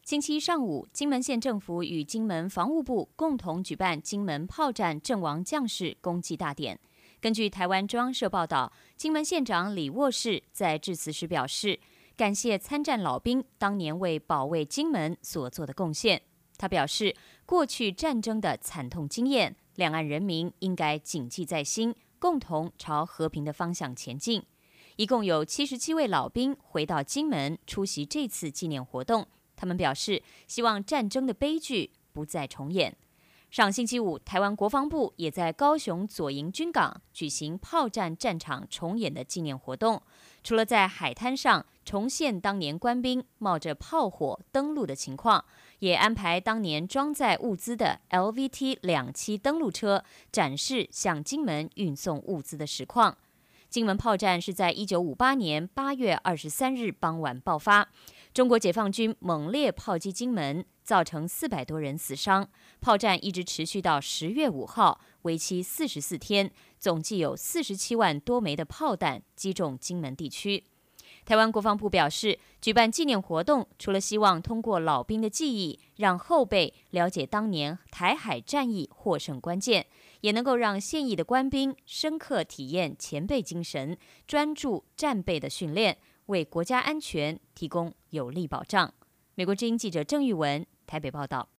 星期一上午，金门县政府与金门防务部共同举办金门炮战阵亡将士公祭大典。根据台湾中央社报道，金门县长李沃士在致辞时表示，感谢参战老兵当年为保卫金门所做的贡献。他表示，过去战争的惨痛经验，两岸人民应该谨记在心，共同朝和平的方向前进。一共有77位老兵回到金门出席这次纪念活动。他们表示，希望战争的悲剧不再重演。上星期五，台湾国防部也在高雄左营军港举行炮战战场重演的纪念活动。除了在海滩上重现当年官兵冒着炮火登陆的情况，也安排当年装载物资的 LVT-27登陆车展示向金门运送物资的实况。金门炮战是在1958年8月23日傍晚爆发，中国解放军猛烈炮击金门，造成400多人死伤。炮战一直持续到10月5号，为期44天，总计有47万多枚的炮弹击中金门地区。台湾国防部表示，举办纪念活动，除了希望通过老兵的记忆，让后辈了解当年台海战役获胜关键，也能够让现役的官兵深刻体验前辈精神，专注战备的训练，为国家安全提供有力保障。美国之音记者郑玉文台北报道。